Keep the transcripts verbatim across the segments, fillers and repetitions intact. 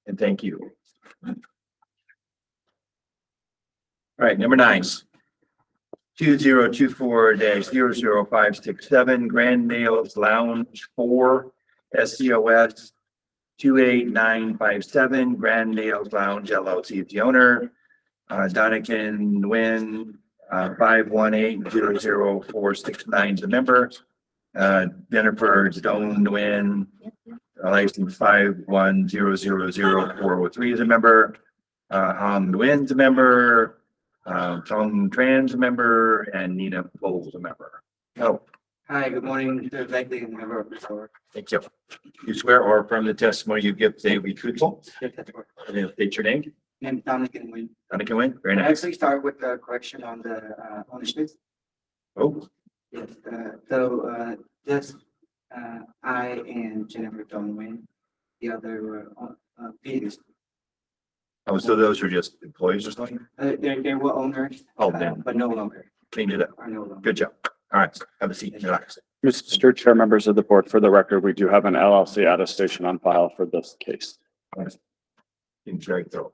And thank you. All right, number nine. Two zero two four dash zero zero five six seven Grand Nails Lounge four S C O S two eight nine five seven Grand Nails Lounge L L C is the owner. Uh, Donican Nguyen, uh, five one eight zero zero four six nine is the member. Uh, Jennifer Stone Nguyen, license five one zero zero zero four oh three is a member. Uh, Han Nguyen's a member. Uh, Tong Tran's a member, and Nina Pole's a member. Oh, Hi, good morning, Mister Beckley, and member of the board. thank you. You swear or affirm the testimony you give today will be truthful? Yes, that's right. And state your name. Name Dominic and Wayne. Donican Nguyen, very I nice. actually start with the correction on the uh ownership. Oh, Yes, uh, so uh just uh I and Jennifer Don Wayne, the other were uh uh, Peters. oh, so those are just employees or something? Uh, they they were owners. Oh, uh, then. But no longer, Cleaned it up. are no longer. Good job. All right, have a seat. Relax. Mister Chair, members of the board, for the record, we do have an L L C attestation on file for this case. Seems very thorough.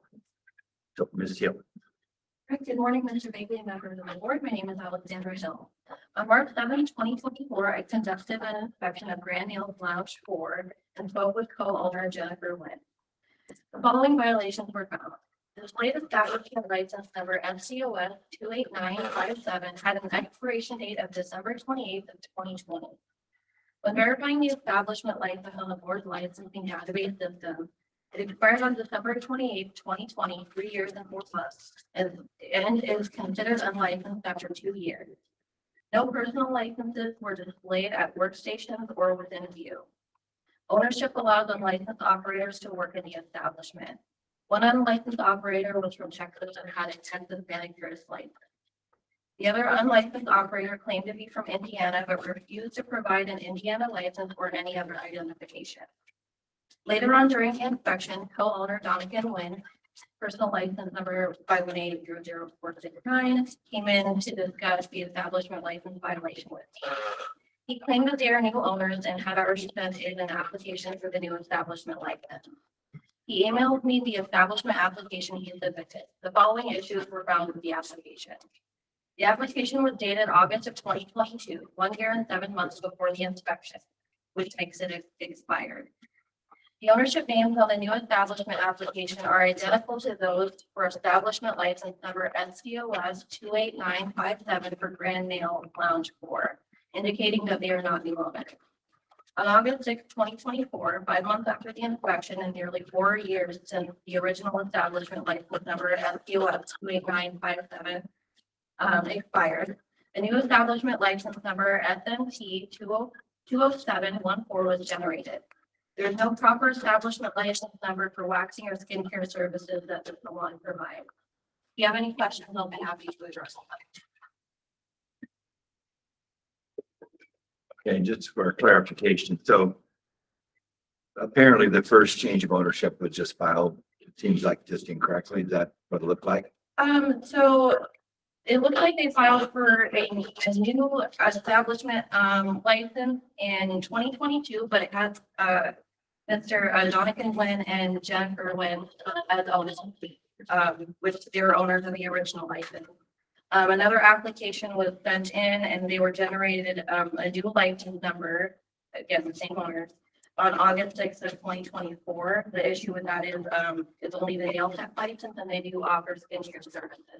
So, Missus Hill. Right, good morning, Mister Bailey and members of the board. My name is Alexandra Hill. On March seventh, twenty twenty-four, I conducted an inspection of Grand Nails Lounge four and spoke with co-owner Jennifer Nguyen. The following violations were found. The display establishment license number F C O S two eight nine five seven had an expiration date of December twenty-eighth of twenty twenty. When verifying the establishment license on the board's licensing database system, it expired on December twenty-eighth, twenty twenty, three years and four months, and, and is considered unlicensed after two years. No personal licenses were displayed at workstations or within view. Ownership allows unlicensed operators to work in the establishment. One unlicensed operator was from Texas and had a Texas manicurist license. The other unlicensed operator claimed to be from Indiana, but refused to provide an Indiana license or any other identification. Later on during the inspection, co-owner Donican Nguyen, personal license number five one eight zero zero four six nine, came in to discuss the establishment license violation with me. He claimed that they are new owners and had already sent in an application for the new establishment license. He emailed me the establishment application he submitted. The following issues were found with the application. The application was dated August of twenty twenty-two, one year and seven months before the inspection, which makes it ex- expired. The ownership names on the new establishment application are identical to those for establishment license number S C O S two eight nine five seven for Grand Nail Lounge four, indicating that they are not new owners. On August sixth, twenty twenty-four, five months after the inspection and nearly four years since the original establishment license number S C O S two eight nine five seven um, expired, a new establishment license number S N T two oh seven one four was generated. There is no proper establishment license number for waxing or skincare services that the salon provides. If you have any questions, I'll be happy to address them. Okay, just for clarification, so apparently the first change of ownership was just filed, it seems like just incorrectly. Is that what it looked like? Um, so it looks like they filed for a, a new establishment, um, license in twenty twenty-two, but it has, uh, Mister uh, Donican Nguyen and Jennifer Nguyen as owners, um, which they were owners of the original license. Um, another application was sent in and they were generated, um, a new license number, again, the same owners, on August sixth of twenty twenty-four. The issue with that is, um, it's only the nail tech license and they do offer skincare services.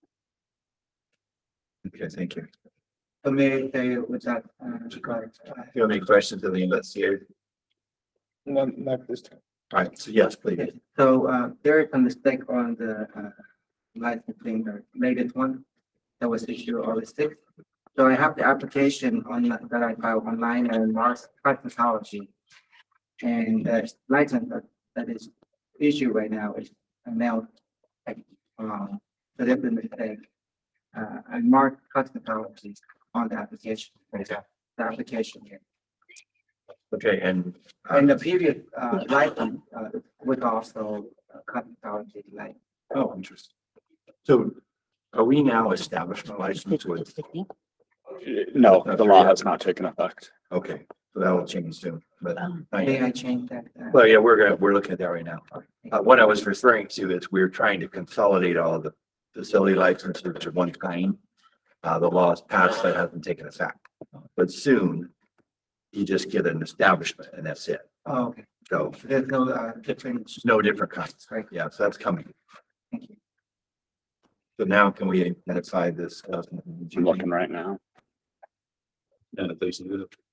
Okay, thank you. So may I say with that, uh, correct? Do you have any questions of the investigator? Not, not this time. All right, so yes, please. So uh there is a mistake on the uh licensing, the latest one that was issued August sixth. So I have the application on that I filed online and Mars Cosmetology. And the license that that is issued right now is a nail tech, um, so there's a mistake. Uh, and Mark Cosmetology on the application, the application here. Okay, and. uh, And the previous uh license uh was also uh, cosmetology like. Oh, interesting. So are we now establishment license with, No, the law has not taken effect. okay, So that will change soon, but. Um, not May yet. I change that? uh, Well, yeah, we're gonna, we're looking at that right now. Uh, what I was referring to is we're trying to consolidate all of the facility licenses to one kind. Uh, the law is passed, that hasn't taken effect, but soon you just get an establishment and that's it. Oh, okay. So There's no, uh, different, it's no different kinds. right? Yeah, so that's coming. Thank you. So now can we identify this? uh, I'm looking right now. And if they do it.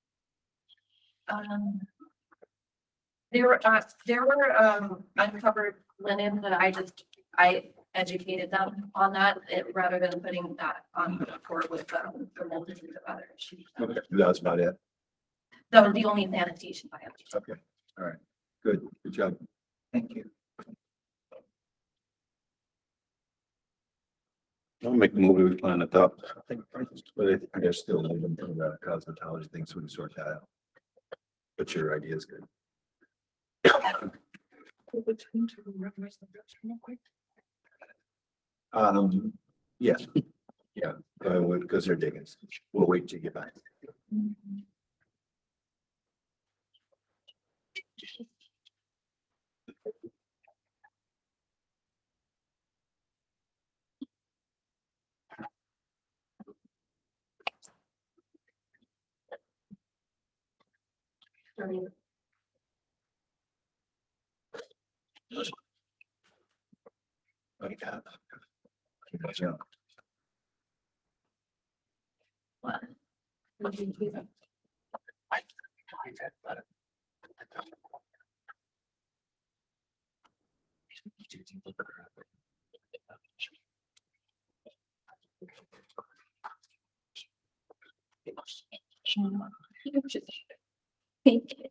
Um. There were, uh, there were, um, uncovered linen that I just, I educated them on that, it, rather than putting that on the report with, um, the multitude of other issues. Okay, that's about it. That was the only sanitation violation. Okay, all right, good, good job. Thank you. I'll make the movie we plan at top. But I I guess still leave them for the cosmetology things, so we can sort that out. But your idea is good. Um, yes, yeah, uh, because they're digging. We'll wait till you get back. Okay. Good job. What? Thank you.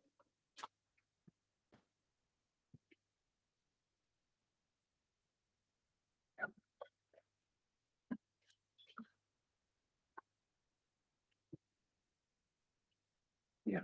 Yeah.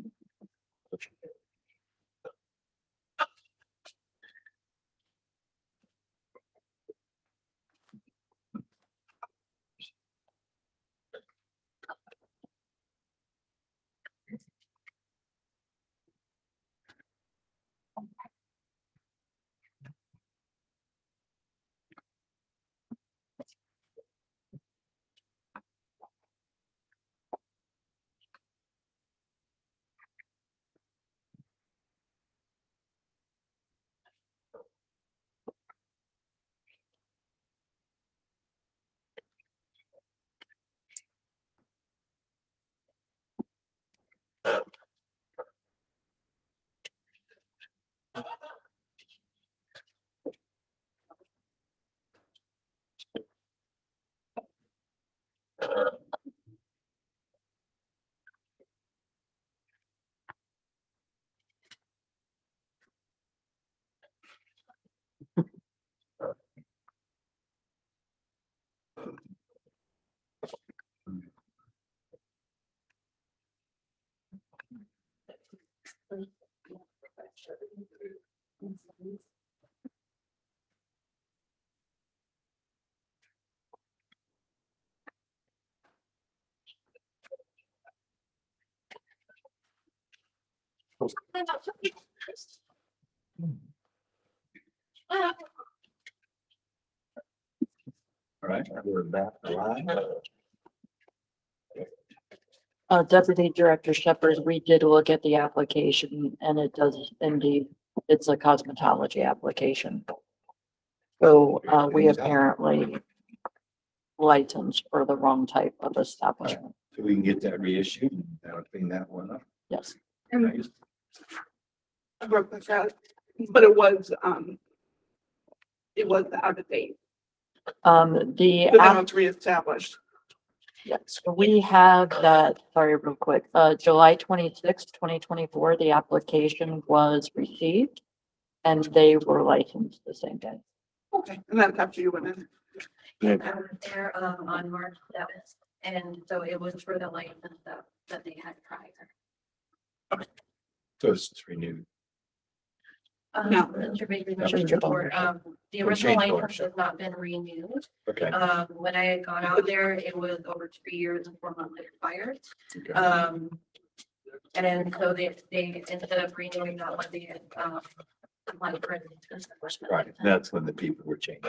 All right, we're back alive. Uh, Deputy Director Shepherd, we did look at the application and it does indeed, it's a cosmetology application. So, uh, we apparently licensed for the wrong type of establishment. So we can get that reissued and that'll clean that one up. Yes. Nice. I broke my shot, but it was, um, it was out of date, Um, the, but then app- it's reestablished. yes, we have that, sorry, real quick, uh, July twenty-sixth, twenty twenty-four, the application was received and they were licensed the same day. Okay. And that's after you went in. And I was there, um, on March seventh, and so it was for the license that, that they had prior. So it's renewed. Um, No. Mister Baker, Change Member of of the board, ownership. um, the Or original change of license ownership. has not been renewed. Okay. Um, when I had gone out there, it was over three years and four months expired. Okay. Um, And then so they, they ended up renewing that one, they, um, applied for an establishment. Right, that's when the people were changed.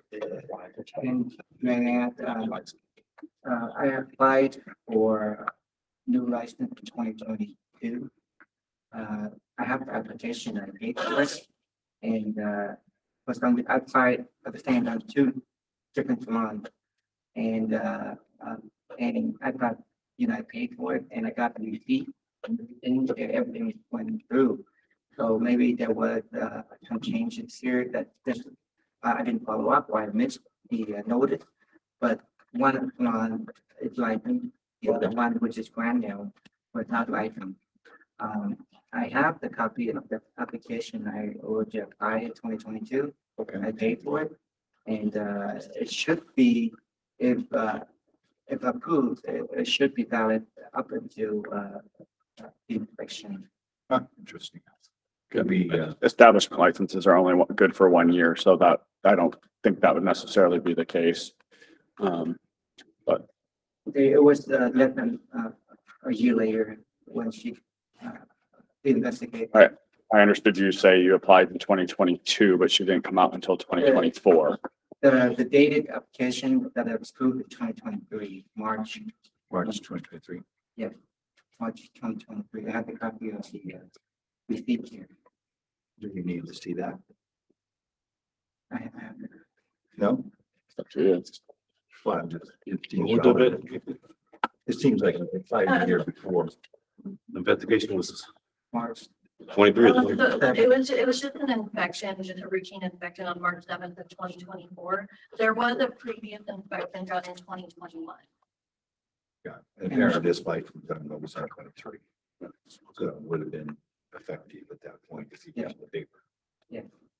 And may I add, um, uh, I applied for new license in twenty twenty-two. Uh, I have the application I paid for it. And, uh, was on the outside of the stand on two different salons. And, uh, um, and I got, you know, I paid for it and I got the receipt and everything, so everything went through. So maybe there was, uh, some changes here that this, I I didn't follow up, or I missed the uh, notice. But one salon is licensed, the other one, which is Grandel, was not licensed. Um, I have the copy of the application I ordered apply in twenty twenty-two. Okay. I paid for it. And, uh, it should be, if, uh, if approved, it, it should be valid up until, uh, the inspection. Huh, interesting. Could be, uh, Establishment licenses are only one- good for one year, so that, I don't think that would necessarily be the case. Um, They, it was, uh, less than, uh, a year later when she, uh, investigated. Right. I understood you say you applied in twenty twenty-two, but she didn't come out until twenty twenty-four. The, the dated application that I was approved in twenty twenty-three, March, March twenty twenty-three. March twenty twenty-three. I have the copy of the, uh, receipt here. Do you need to see that? I have, I have it. No? It's up to you. Well, I'm just. It seems What of it? relevant. It seems like it's five years before. The investigation was March. twenty-three or Well, twenty. the- It was, it was just an inspection, just a routine inspection on March seventh of twenty twenty-four. There was a previous inspection done in twenty twenty-one. Yeah, and there this light was done, November twenty-three. So it would have been effective at that point if you get the paper. Yeah.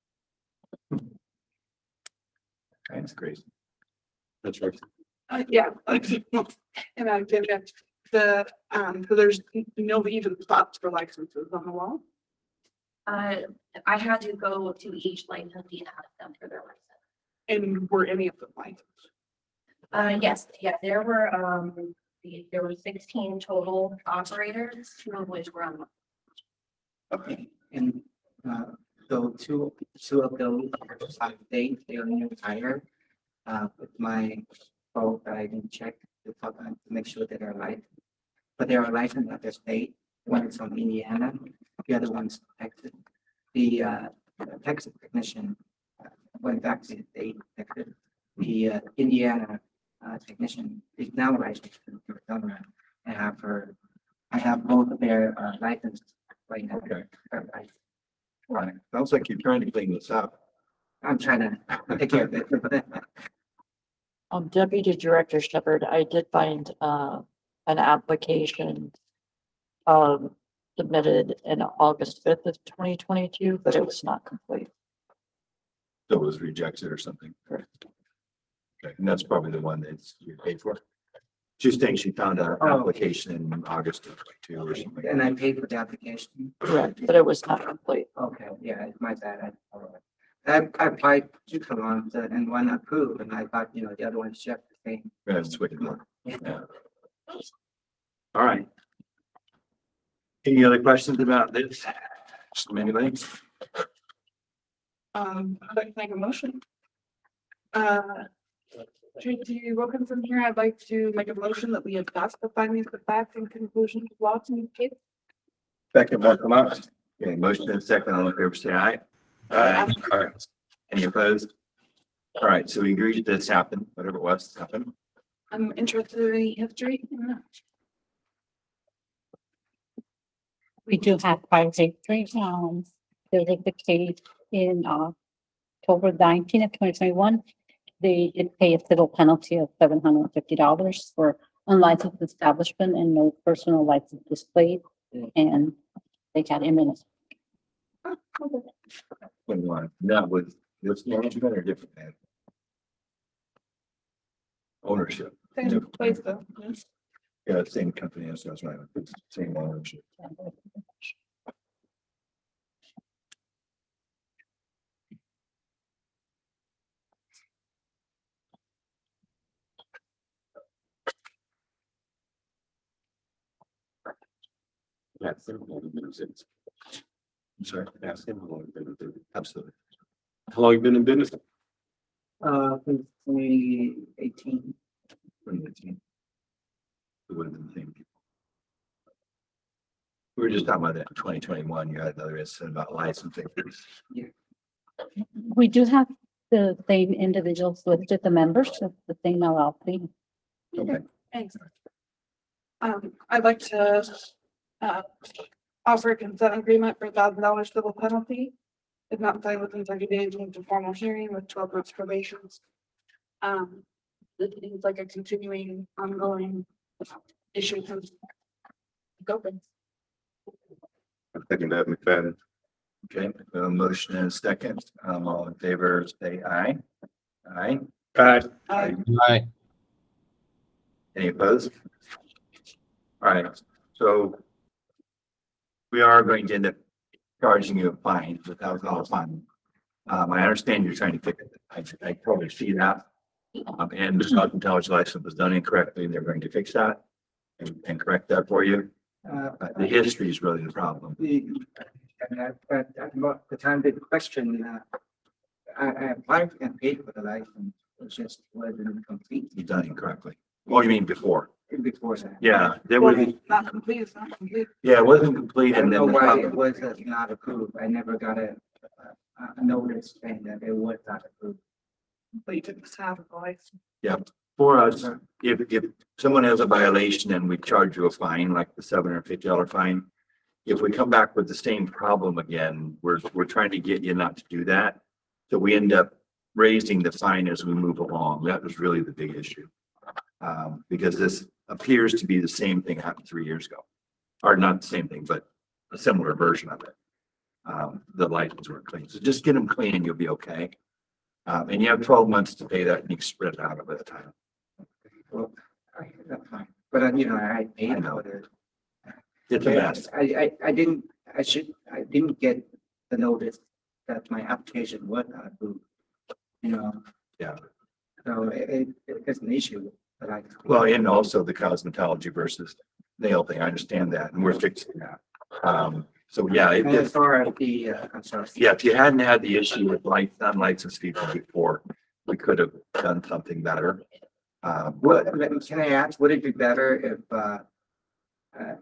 That's crazy. That's right. Uh, yeah, like, and I did get the, um, so there's no even spots for licenses on the wall. Uh, I had to go to each licensee and ask them for their license. And were any of them licensed? Uh, yes, yeah, there were, um, the- there were sixteen total operators, two of which were on. Okay, and, uh, so two, two of those, uh, they, they are new hire. Uh, with my fault, I didn't check to talk, uh, to make sure that they're licensed. But they are licensed at the state, one is from Indiana, the other one's Texas. The, uh, Texas technician uh, went back to the state, Texas. The, uh, Indiana, uh, technician is now licensed in Arizona. I have her, I have both of their, uh, licenses right now. Okay. Her license. Right. Sounds like you're trying to clean this up. I'm trying to take care of it. Um, Deputy Director Shepherd, I did find, uh, an application um, submitted in August fifth of twenty twenty-two, but it was not complete. So it was rejected or something. Correct. Okay, and that's probably the one that's you paid for. She's saying she found an Oh. application in August of twenty-two or something. And I paid for the application. Correct, but it was not complete. Okay, yeah, it's my bad. I, I I applied two salons uh, and one approved, and I thought, you know, the other one's just the same. That's wicked. Yeah. Yeah. All right. Any other questions about this? Anybody? Um, I'd like to make a motion. Uh, J T Wilkinson here, I'd like to make a motion that we adopt the findings of fact and conclusions of law in this case. Second, one come up. Okay, motion and second, all in favor, say aye. Aye. All right. Any opposed? All right, so we agreed that this happened, whatever it was, happened. I'm interested in any history. We do have prior history, um, there was the case in, uh, October nineteenth of twenty twenty-one. They did pay a civil penalty of seven hundred and fifty dollars for unlicensed establishment and no personal license displayed, and they got imminent. When you want, that was, this management or different? man? Ownership, Same place though. yes. yeah, same company as that's right, same ownership. Ask him how long you've been in business. I'm sorry. Ask him how long you've been in business. Absolutely. How long you been in business? Uh, since twenty eighteen. twenty eighteen. It would have been the same people. We were just talking about that in twenty twenty-one. You had another incident about licensing. We do have the same individuals listed, the members of the same L L C. Okay. Thanks. Um, I'd like to, uh, offer a consent agreement for a thousand dollars civil penalty. If not signed within thirty days, move to formal hearing with twelve months probation. Um, it seems like a continuing, ongoing issue. Go. I'm thinking that McFadden. Okay, we have a motion and a second. Um, all in favor, say aye. Aye. Aye. Aye. Aye. Any opposed? All right, so we are going to end up charging you a fine, a thousand dollar fine. Um, I understand you're trying to fix it. I, I totally see that. Um, and the intelligence license was done incorrectly. They're going to fix that and, and correct that for you. Uh, But the history is really the problem. the, and at, at, at mo- the time the question, uh, I, I applied and paid for the license, it just wasn't complete You've done it incorrectly. Oh, you mean before? before that. Yeah, there was, Not complete, it's not complete. yeah, it wasn't complete I don't and know then the why it problem. was uh, not approved. I never got a, a, a notice saying that it was not approved. But you didn't have a license. For us, if, if someone has a violation and we charge you a fine, like the seven hundred fifty dollar fine. If we come back with the same problem again, we're, we're trying to get you not to do that. So we end up raising the fine as we move along. That was really the big issue. Um, because this appears to be the same thing happened three years ago. Or not the same thing, but a similar version of it. Um, the license weren't clean. So just get them clean and you'll be okay. Um, and you have twelve months to pay that and you can spread it out over the time. Well, I, that's fine. But, uh, you know, I I paid know. for the. It's a mess. I, I, I didn't, I should, I didn't get the notice that my application was not approved. You know? Yeah. So it, it, it's an issue, but I. Well, and also the cosmetology versus nail thing. I understand that and we're fixing that. Um, so yeah, it And as just, far as the, uh, I'm sorry. yeah, if you hadn't had the issue with like unlicensed people before, we could have done something better. Um, What, but let me- can I ask, would it be better if, uh, uh,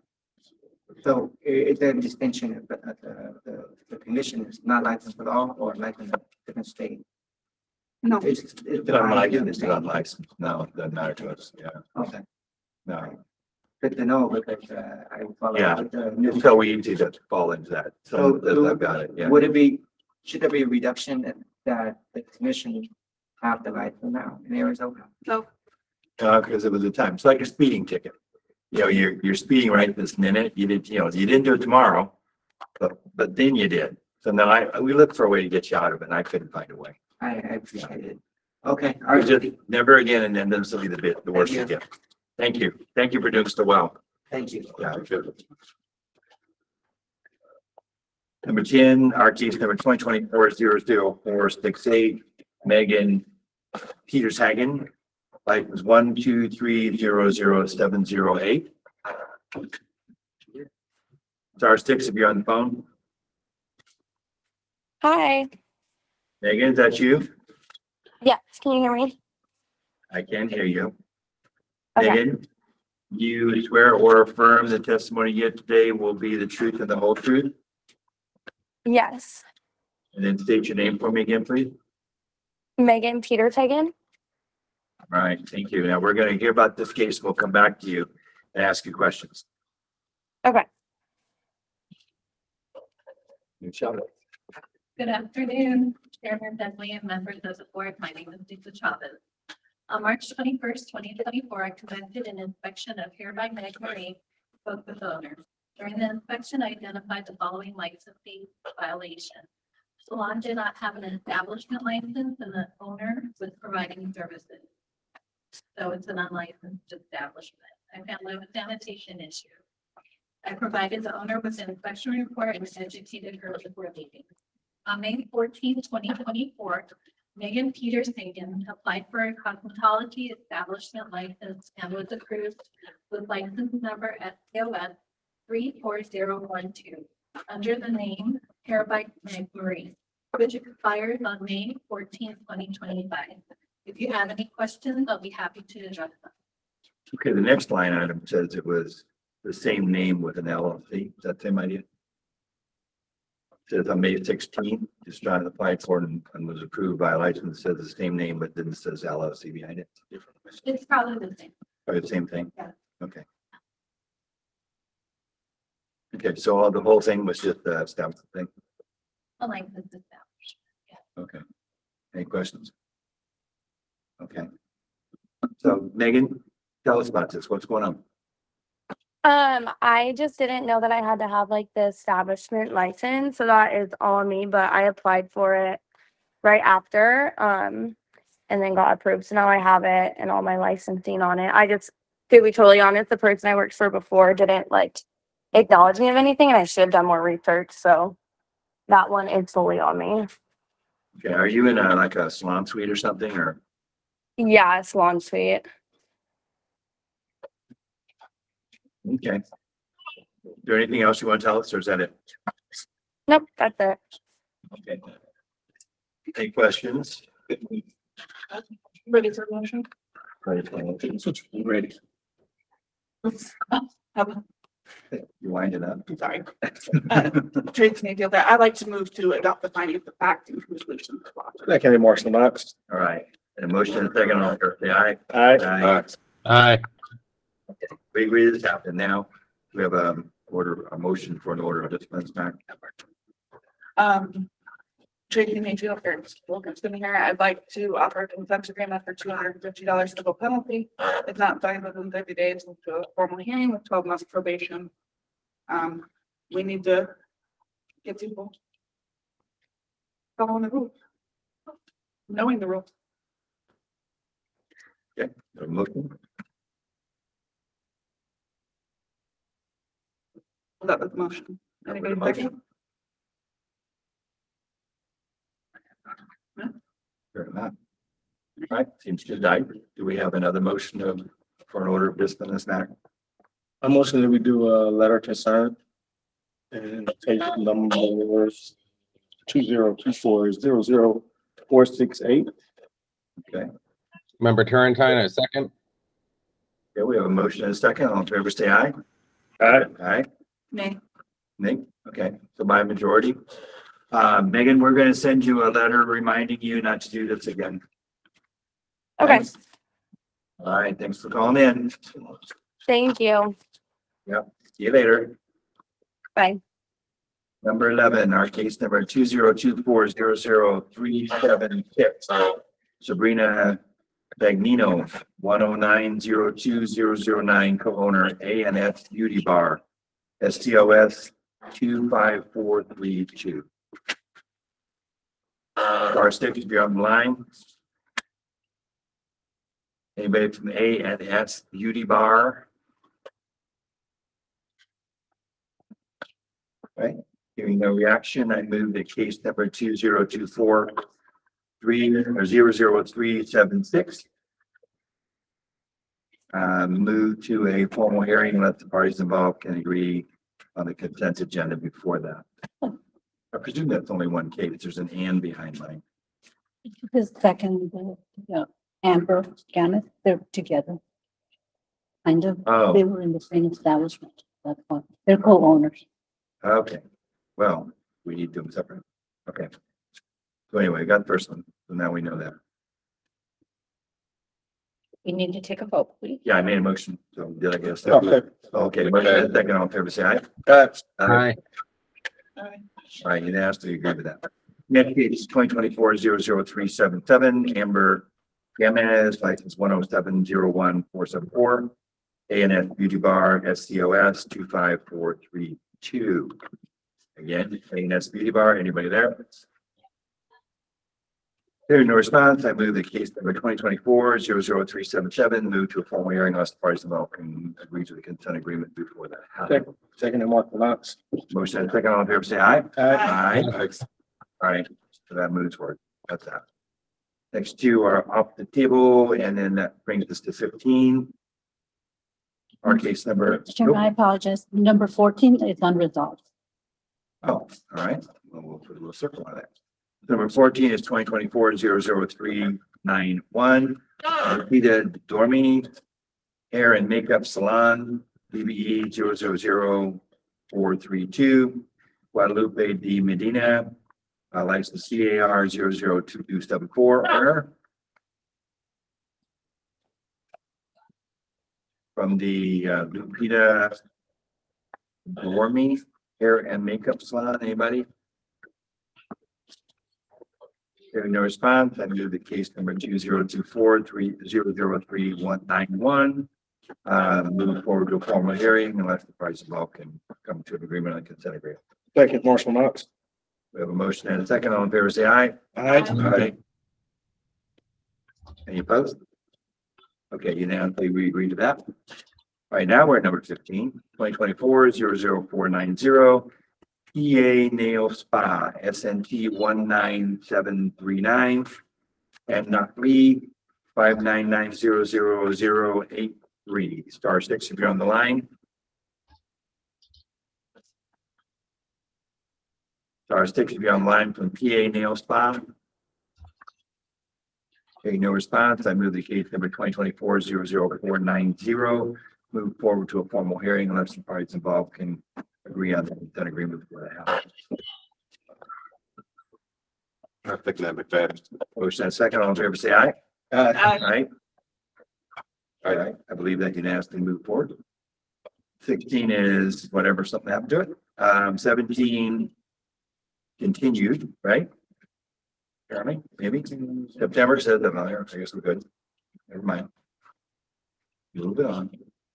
so i- is there a distinction if the, uh, the, the, the commission is not licensed at all or licensed in a different state? No, It's, it's it's defined in the unlicensed, state. it's unlicensed. No, it doesn't matter to us. Yeah, Okay, no. good to know because, uh, I follow. Yeah. with the new- It's so easy to fall into that. So So, I've got it, yeah. Would it be, should there be a reduction that, that the commission have the license now in Arizona? no, Uh, because it was a time, it's like a speeding ticket. You know, you're, you're speeding right this minute. You did, you know, you didn't do it tomorrow. But, but then you did. So now I, we looked for a way to get you out of it and I couldn't find a way. I, I appreciate it. Okay, all I right, just never again, and then this will be the bit, the worst you get. Thank you. Thank you for doing so well. thank you. Yeah. Number ten, our case number twenty twenty-four zero zero four six eight, Megan Peters Hagen. License one, two, three, zero, zero, seven, zero, eight. Star six if you're on the phone. Hi. Megan, is that you? Yes, can you hear me? I can hear you. Okay. Megan, you swear or affirm the testimony you get today will be the truth and the whole truth? Yes. And then state your name for me again, please. Megan Peters Hagen. All right, thank you. Now we're going to hear about this case. We'll come back to you and ask you questions. Okay. Michelle. Good afternoon, Chairman Bentley and members of the board. My name is Lisa Chavez. On March twenty-first, twenty twenty-four, I conducted an inspection of Hereby Meg Marie, spoke with the owner. During the inspection, I identified the following licensing violation. Salon did not have an establishment license and the owner was providing services. So it's an unlicensed establishment. I found no sanitation issue. I provided the owner with an inspection report and educated her before leaving. On May fourteenth, twenty twenty-four, Megan Peters Hagen applied for a cosmetology establishment license and was approved with license number S C O S three four zero one two, under the name Terabyte Meg Marie, which expires on May fourteenth, twenty twenty-five. If you have any questions, I'll be happy to address them. Okay, the next line item says it was the same name with an L L C. Is that the same idea? Says on May sixteenth, just trying to apply for it and and was approved by a license, says the same name, but then it says L L C behind it. It's probably the same. Or the same thing? Yeah. Okay. Okay, so all the whole thing was just the stamp thing? A license established. Okay. Any questions? Okay. So Megan, tell us about this. What's going on? Um, I just didn't know that I had to have like the establishment license, so that is all on me, but I applied for it right after, um, and then got approved. So now I have it and all my licensing on it. I just, to be totally honest, the person I worked for before didn't like acknowledge me of anything, and I should have done more research, so that one is fully on me. Okay, are you in a, like a salon suite or something, or? Yeah, Salon Suite. Okay. Is there anything else you want to tell us, or is that it? Nope, that's it. Okay. Any questions? Ready for a motion? Ready. Um, You wind it up. I'm sorry. Uh, Tracy Mayfield, I'd like to move to adopt the findings of fact and conclusions. That can be more Knox. All right. And a motion and a second on the say aye. Aye. Aye. Aye. We agree this happened now. We have a order, a motion for an order of dispense back. Um, Tracy Mayfield, or Wilkinson here, I'd like to offer a consent agreement for two hundred and fifty dollars civil penalty. It's not signed within thirty days into a formal hearing with twelve months probation. Um, we need to get people following the rules. Knowing the rules. Okay, a motion. That was the motion. Anybody second? Fair enough. All right, seems good. I, do we have another motion of, for an order of discipline back? A motion that we do a letter to sign. And take numbers two zero two four zero zero four six eight. Okay, Member Turrentine, a second. okay, we have a motion and a second. All in favor, say aye. Aye. Aye. Nay. Nick, okay, so by majority. Uh, Megan, we're gonna send you a letter reminding you not to do this again. Okay, Thanks. All right, thanks for calling in. thank you. See you later. Bye. Number eleven, our case number two zero two four zero zero three seven six. Sabrina Bagnino, one oh nine zero two zero zero nine, co-owner A and S Beauty Bar, S T O S two five four three two. Star six, if you're on the line. Anybody from A and S Beauty Bar? Right, hearing no reaction, I move the case number two zero two four three or zero zero three seven six. Um, move to a formal hearing, let the parties involved can agree on the consent agenda before that. I presume that's only one case. There's an and behind mine. The second, uh, yeah, Amber, Gamut, they're together. Kind of, Oh, they were in the same establishment. That's why, they're co-owners. okay. Well, we need them separate. Okay. So anyway, got the first one. So now we know that. We need to take a vote, please. Yeah, I made a motion. So did I get a second? Okay. Okay, motion and a second, all in favor, say aye. Aye. Aye. All right. All right, unanimously agree with that. Next case is twenty twenty-four zero zero three seven seven, Amber Gamez, license one oh seven zero one four seven four. A and S Beauty Bar, S C O S two five four three two. Again, A and S Beauty Bar, anybody there? Hearing no response, I move the case number twenty twenty-four zero zero three seven seven, move to a formal hearing, unless the parties involved can agree to the consent agreement before that happens. Second, second and Mark Knox. Motion and second, all in favor, say aye. Aye. Aye. All right, so that moves forward. That's that. Next two are off the table, and then that brings us to fifteen. Our case number. Mister Chairman, I apologize. Number fourteen is unresolved. Oh, all right. Well, we'll put a little circle on that. Number fourteen is twenty twenty-four zero zero three nine one. Peter Dormy, Hair and Makeup Salon, B B E zero zero zero four three two. Guadalupe D. Medina, uh, license C A R zero zero two two seven four, owner. From the uh, Lupita Dormy Hair and Makeup Salon, anybody? Hearing no response, I move the case number two zero two four three zero zero three one nine one. Uh, move forward to a formal hearing unless the parties involved can come to an agreement on consent agreement. Second, Marshall Knox. We have a motion and a second. All in favor, say aye. Aye. Aye. Any opposed? Okay, unanimously, we agree to that. All right, now we're at number fifteen, twenty twenty-four zero zero four nine zero. E A Nail Spa, S N T one nine seven three nine. And not three, five nine nine zero zero zero eight three. Star six if you're on the line. Star six if you're online from P A Nail Spa. Okay, no response. I move the case number twenty twenty-four zero zero four nine zero. Move forward to a formal hearing unless the parties involved can agree on the consent agreement before that happens. I think that McFadden. Motion and second. All in favor, say aye. Aye. Aye. All right, I believe that unanimously move forward. Sixteen is whatever, something happened to it. Um, seventeen continued, right? Jeremy, maybe September said that on there. I guess we're good. Never mind. A little bit on.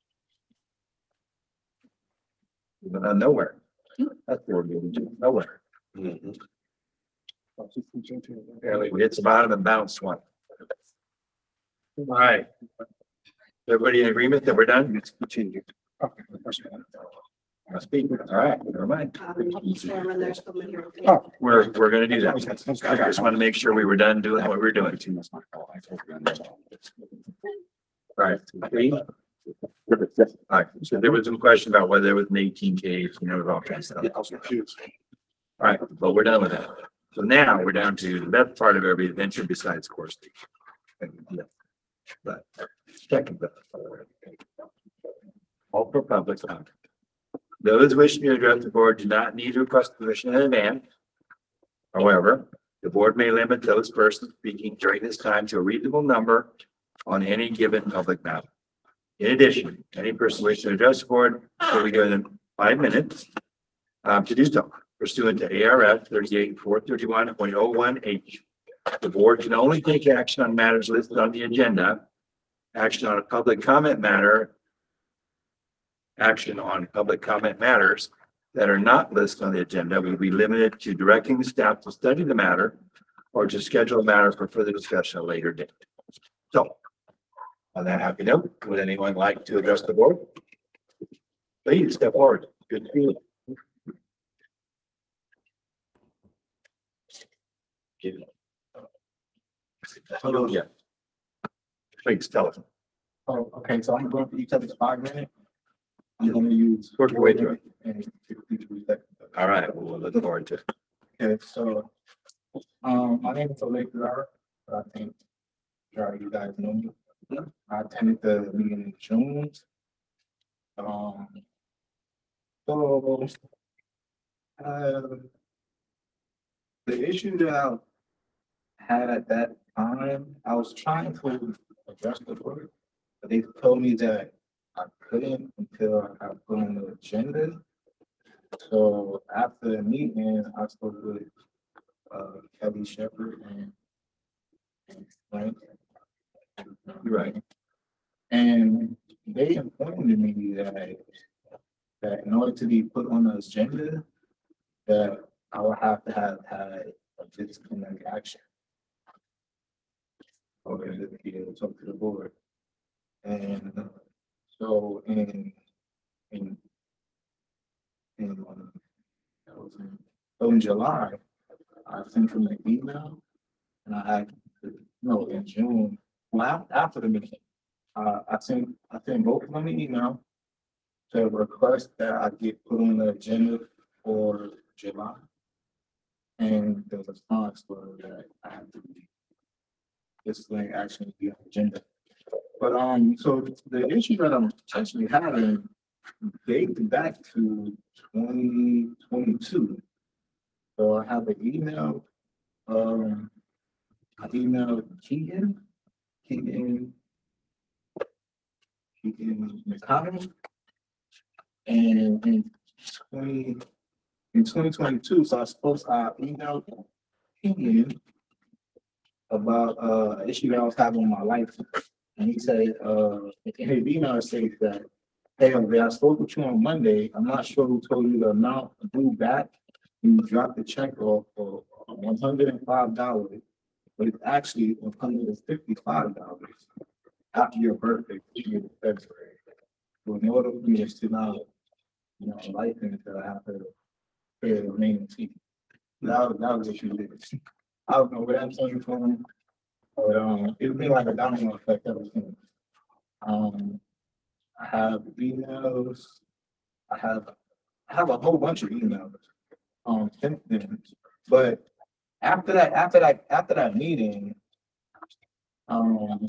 But on nowhere. That's where we're moving to, nowhere. Mhm. Apparently we hit the bottom and bounced one. All right. Everybody in agreement that we're done? Let's continue. Okay. I'll speak. All right, never mind. Chairman, there's someone here. Oh. We're, we're gonna do that. I just want to make sure we were done doing what we we're doing. All right. Three. All right, so there was some question about whether there was an eighteen K, you know, all kinds of stuff. I was confused. All right, but we're done with that. So now we're down to the best part of every adventure besides course. But second, best. All for public comment. Those wishing to address the board do not need to request permission in advance. However, the board may limit those persons speaking during this time to a reasonable number on any given public matter. In addition, any person wishing to address the board will be given five minutes um, to do so pursuant to A R S thirty-eight four thirty-one point oh one H. The board can only take action on matters listed on the agenda. Action on a public comment matter. Action on public comment matters that are not listed on the agenda will be limited to directing the staff to study the matter or to schedule a matter for further discussion at a later date. So, on that happy note, would anyone like to address the board? Please step forward. Good feeling. Hello. Yeah. Please tell us. Oh, okay, so I'm going for each other's five minutes. I'm gonna use. Work your way through it. And take each respect. All right, we'll look forward to it. Okay, so, um, my name is Oleg Lara, but I think, Lara, you guys know me. I attended the meeting in June. Um. So. Uh. The issue that I had at that time, I was trying to address the board, but they told me that I couldn't until I put on the agenda. So after the meeting, I spoke with uh Kelly Shepherd and and Frank. You're right. And they informed me that that in order to be put on the agenda, that I would have to have had a disciplinary action. Okay, to be able to talk to the board. And so in in in um, that was in, so in July, I sent them an email and I had, no, in June, well, af- after the meeting, uh, I sent, I sent both of them an email to request that I get put on the agenda for July. And the response was that I have to be, this thing actually be on the agenda. But, um, so the issue that I'm potentially having dates back to twenty twenty-two. So I have an email, um, I emailed Keegan, Keegan, Keegan McConnell. And in twenty, in twenty twenty-two, so I suppose I emailed Keegan about, uh, an issue that I was having in my life. And he said, uh, in his email states that, hey, okay, I spoke with you on Monday. I'm not sure who told you the amount due back. You dropped the check off for one hundred and five dollars, but it's actually one hundred and fifty-five dollars after your birthday, which is February. So in order for me to not, you know, license that I have to pay the remaining fee. That was, that was the issue. I don't know where that came from, but, um, it'd be like a domino effect ever since. Um, I have emails, I have, I have a whole bunch of emails, um, since then. But after that, after that, after that meeting, um,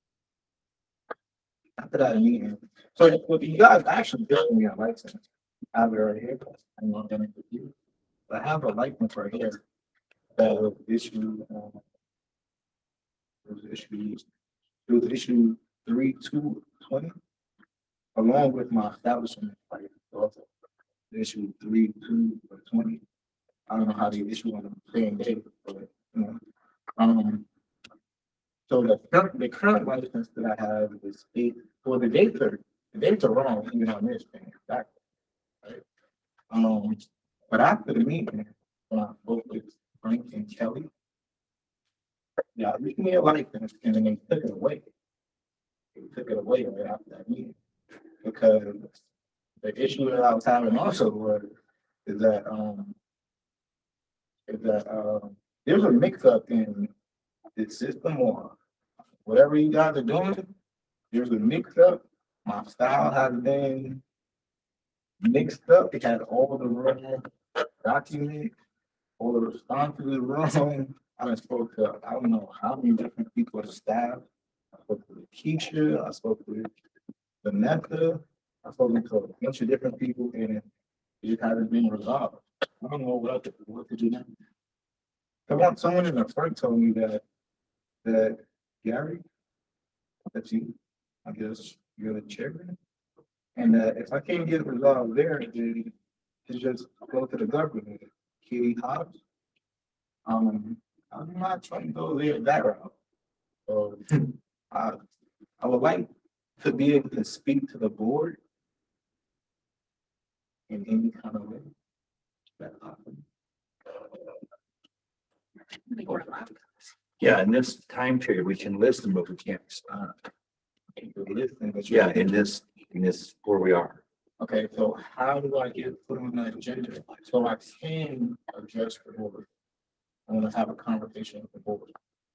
after that meeting, so if you guys actually did me a license, I have it right here. I'm not gonna give you. I have a license right here that was issued, um, it was issued, it was issued three two twenty. Along with my establishment, like, also issue three, two, or twenty. I don't know how they issue on the same day, but, you know, um. So the current, the current license that I have is eight, well, the dates are, the dates are wrong, even on this thing, exactly. Right? Um, but after the meeting, when I spoke with Frank and Kelly, yeah, we gave me a license and then they took it away. They took it away right after that meeting. Because the issue that I was having also was, is that, um, is that, um, there's a mix up in the system or whatever you guys are doing, there's a mix up. My style has been mixed up. It had all the wrong documents, all the responses are wrong. I done spoke to, I don't know how many different people on the staff. I spoke to Keisha, I spoke to Vanessa, I've spoken to a bunch of different people and it hasn't been resolved. I don't know what to, what to do now. I want someone in the front told me that, that Gary, that's you, I guess you're the chairman. And that if I can't get it resolved there, then it's just go to the government, Katie Hobbs. Um, I'm not trying to go there that route. So I, I would like to be able to speak to the board in any kind of way. That happen. Yeah, in this time period, we can listen, but we can't respond. You can listen, but you- Yeah, in this, in this, where we are. Okay, so how do I get put on the agenda so I can address the board? I want to have a conversation with the board.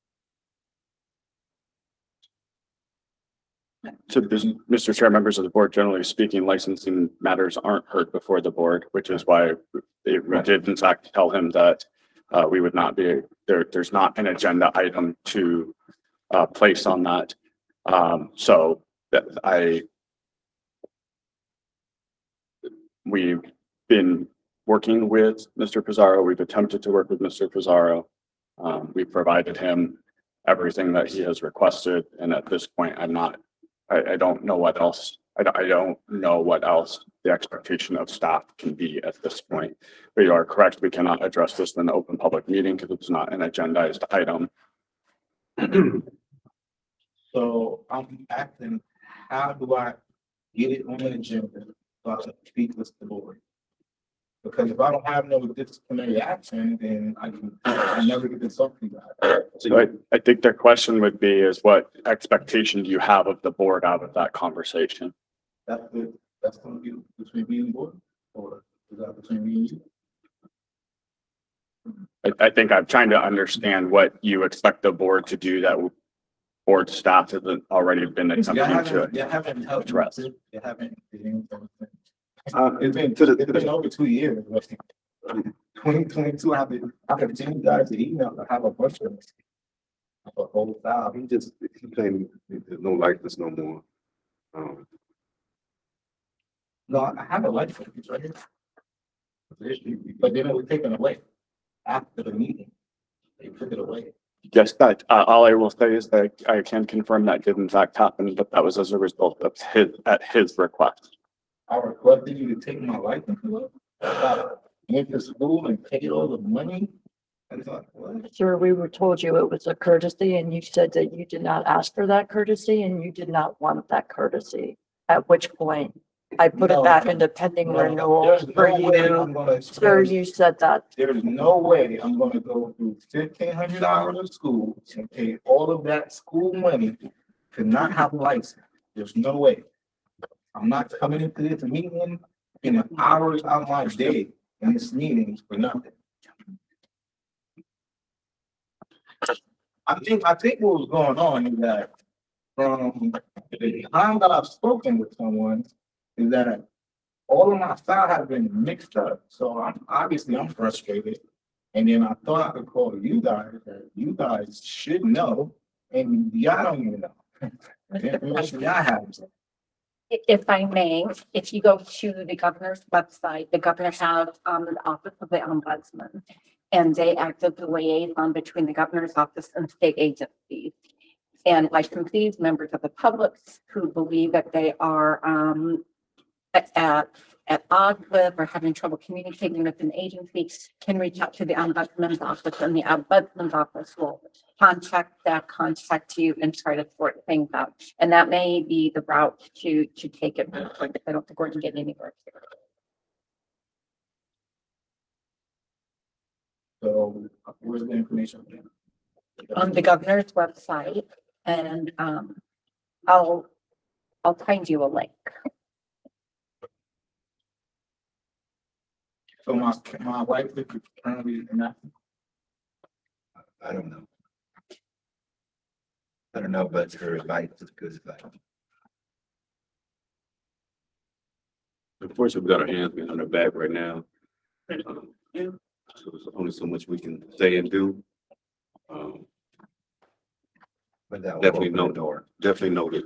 So, this- Mister Chair, members of the board, generally speaking, licensing matters aren't heard before the board, which is why we we did in fact tell him that uh, we would not be, there, there's not an agenda item to uh, place on that. Um, so that I, we've been working with Mister Pizarro. We've attempted to work with Mister Pizarro. Um, we provided him everything that he has requested. And at this point, I'm not I, I don't know what else, I, don't- I don't know what else the expectation of staff can be at this point. But you are correct, we cannot address this in an open public meeting because it's not an agendized item. So I'm asking, how do I get it on the agenda so I can speak with the board? Because if I don't have no disciplinary action, then I can, I never get to talk to you guys. So I, I think their question would be is what expectation do you have of the board out of that conversation? That's the, that's gonna be between me and the board, or is that between me and you? I, I think I'm trying to understand what you expect the board to do that board staff has already been Y'all attempting haven't, to. y'all haven't helped. me address. with it. You haven't. Uh, it's been, it's been over two years. Twenty twenty-two, I've been, I've been sending you guys the email, I have a bunch of. A whole file. He just, he claimed there's no likeness no more. Um, No, I have a license right here. But then it was taken away after the meeting. They took it away. Yes, that, uh, all I will say is that I can confirm that did in fact happen, but that was as a result of his, at his request. I requested you to take my license away. I went to school and paid all the money. I thought, what? Sir, we were told you it was a courtesy and you said that you did not ask for that courtesy and you did not want that courtesy. At which point I put it No, back into pending no, renewal there's for no way I'm you. gonna Sir, experience- you said that. There is no way I'm gonna go through fifteen hundred hours of school and pay all of that school money to not have a license. There's no way. I'm not coming into this meeting in hours out of my day in this meeting for nothing. I think, I think what was going on is that from the time that I've spoken with someone is that all of my file has been mixed up. So I'm, obviously I'm frustrated. And then I thought I could call you guys, that you guys should know, and y'all don't even know. The information y'all have. I- If I may, if you go to the governor's website, the governor has um the Office of the Ombudsman. And they act as the liaison between the governor's office and state agencies. And licensees, members of the public who believe that they are um at at odds with or having trouble communicating with an agency can reach out to the ombudsman's office, and the ombudsman's office will contact that, contact you and try to sort things out. And that may be the route to to take it. But like, I don't think we're gonna get anywhere here. So where's the information? On the governor's website, and um I'll I'll find you a link. So my, my wife is currently not. I don't know. I don't know, but her advice is good advice. unfortunately, we got our hands behind our back right now. Um, So there's only so much we can say and do. Um, But that will Definitely open no the door. definitely noted.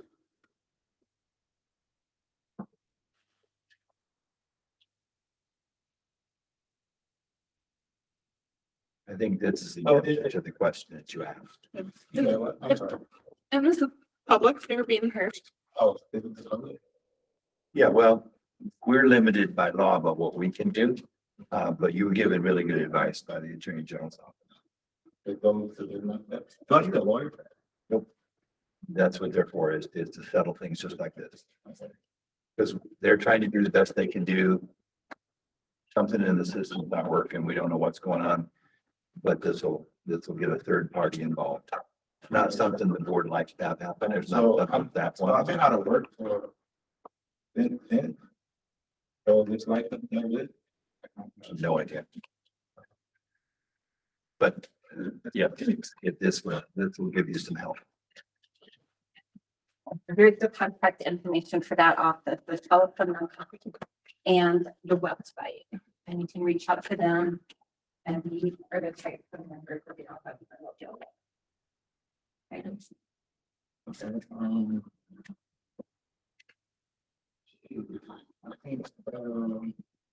I think this is the Oh, answer to the question that you asked. You know what? I'm sorry. And this is public, they're being heard. Oh, is it this other? Yeah, well, we're limited by law about what we can do. Uh, but you were given really good advice by the Attorney General's office. It goes to the, don't you get a lawyer? for that? Nope. That's what they're for, is, is to settle things just like this. Because they're trying to do the best they can do. Something in the system's not working. We don't know what's going on. But this will, this will get a third party involved. Not something the board likes to have happen. There's So not I'm, something that so I've been one. out of work for. Then, then. So it's like, you know, it. No idea. But, uh, yeah, if this will, this will give you some help. Here's the contact information for that office, the telephone number and the website. And you can reach out to them and we are the type of members of the office. that will do it. Okay. Okay, um, I think, um.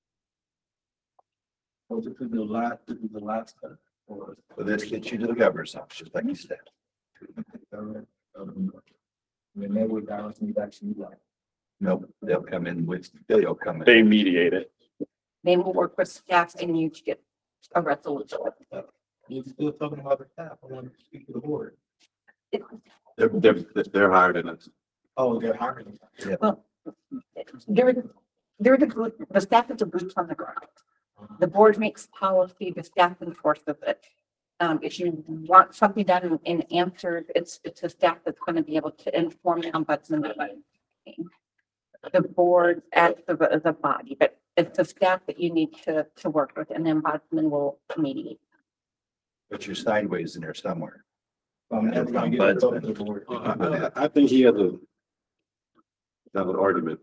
Oh, this is the last, this is the last step. Or, So this gets you to the governor's office, just like you said. um, then they would direct me back to you guys. Nope, they'll come in with, they'll come in. They mediate it. They will work with staff and you to get a resolution. You still talking about the staff, I want to speak to the board. They're, they're, they're higher than us. Oh, they're hiring. Well, they're, they're the, boot- the staff is the boots on the ground. The board makes policy, the staff enforces it. Um, if you want something done in answers, it's, it's the staff that's gonna be able to inform the ombudsman about it. The board acts as a, as a body, but it's the staff that you need to, to work with, and the ombudsman will mediate. But you're sideways in there somewhere. I'm never gonna get it over the board. I, I, I think he has a have an argument.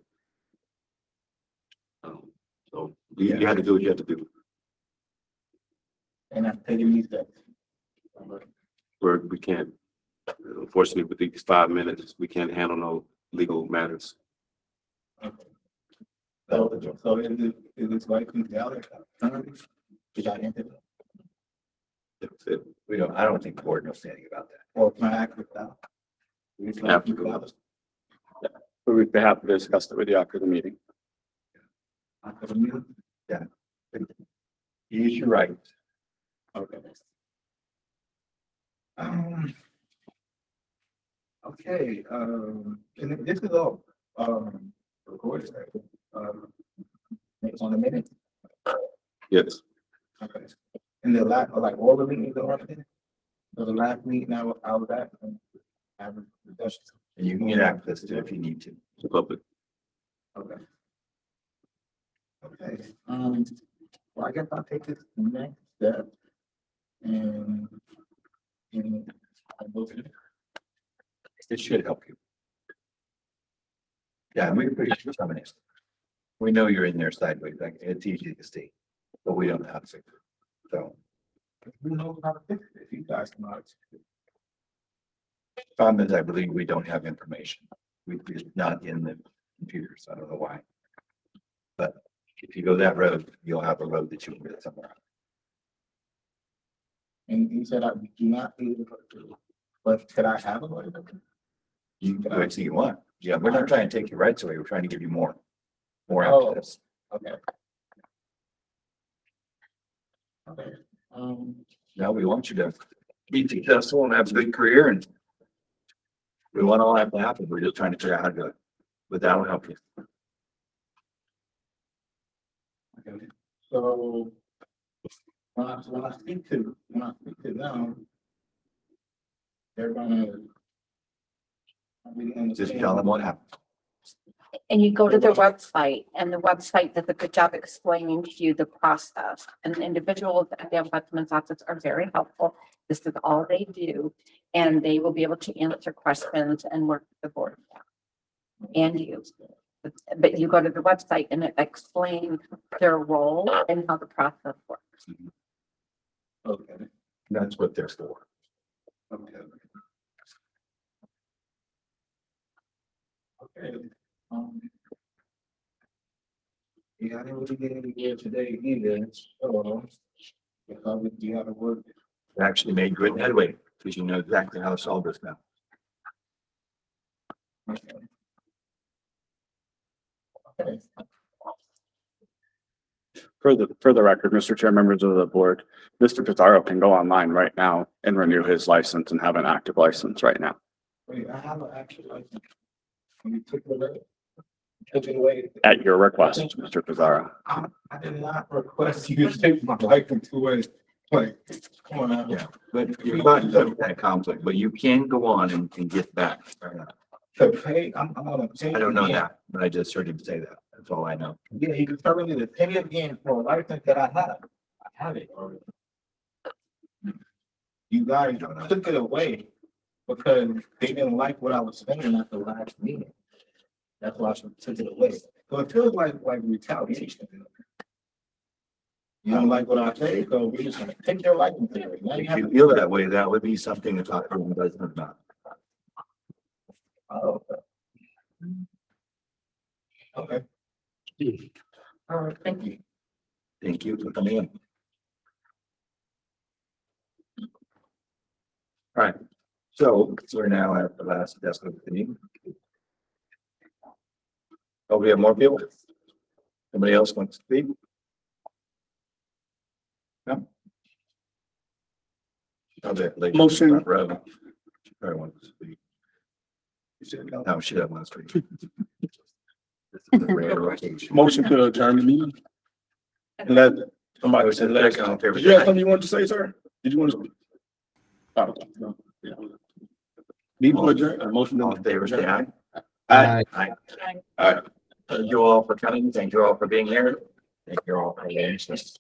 Um, so you, you have to do what you have to do. And I'm taking these steps. Where we can't, unfortunately, with these five minutes, we can't handle no legal matters. So, so is it, is it like the other? Did I enter? That's it. We don't, I don't think the board knows anything about that. Or can I act without? After the- We would be happy to discuss it with you after the meeting. After the meeting? Use your right. Okay. Um. Okay, um, and this is all, um, recorded, right? Um, next on the minute. Yes, Okay. And the last, like all the meetings are on there? So the last meeting I was, I was at, um, average discussion. And you can get access to it if you need to. the public. Okay. Okay, um, well, I guess I'll take this next step. And. And I will. It should help you. Yeah, we appreciate you coming in. We know you're in there sideways, like it's easy to see, but we don't know how to fix it. So, Who knows how to fix it? If you guys know. how to fix it. problem is, I believe we don't have information. We, it's not in the computers. I don't know why. But if you go that road, you'll have a road that you can get somewhere. And you said I do not be able to, but could I have a lawyer? You can do anything you want. Yeah, we're not trying to take your rights away. We're trying to give you more, more Oh. access. Okay. Okay, um, Now we want you to be successful and have a good career, and we want all that to happen. We're just trying to figure out how to do it, but that'll help you. okay, so. When I, when I speak to, when I speak to them. They're gonna. I really Just understand. tell them what happened. And you go to their website, and the website does a good job explaining to you the process. And individuals at the ombudsman's office are very helpful. This is all they do, and they will be able to answer questions and work with the board staff and you. But you go to the website and it explains their role and how the process works. Okay, That's what they're for. okay. Okay, um. Yeah, I didn't really get any here today either, so. If I would, you have to work. They actually made good headway because you know exactly how to solve this now. Okay. Okay. For the, for the record, Mister Chair, members of the board, Mister Pizarro can go online right now and renew his license and have an active license right now. Wait, I have an actual license. When you took it away. Took it away. At your request, Mister Pizarro. I, I did not request you to take my license away. Like, come on now. Yeah, but you're not in that conflict, but you can go on and, and get back. To pay, I'm, I'm gonna pay. I don't know again. that, but I just heard him say that. That's all I know. Yeah, you can tell me to pay again for a license that I have. I have it already. You guys took it away because they didn't like what I was saying at the last meeting. That's why I took it away. So it feels like, like retaliation. You don't like what I say, so we're just gonna take your license away. Now you If have you to- feel that way, that would be something to talk to them about. Oh, okay. Okay. All right, thank you. Thank you for coming in. All right, so we're now at the last desk of the meeting. Oh, we have more people? Somebody else wants to speak? No? Oh, that lady. Motion. Front row. She probably wants to speak. No, she doesn't want to speak. This is a rare occasion. Motion to adjourn the meeting. And let somebody Motion say to that. second, all in favor, Did you have say aye. something you wanted to say, sir? Did you want to speak? Oh, no. Yeah. Need to adjourn, a motion to. All in favor, say aye. Aye. Aye. All right. Thank you all for coming. Thank you all for being here. Thank you all for your interest.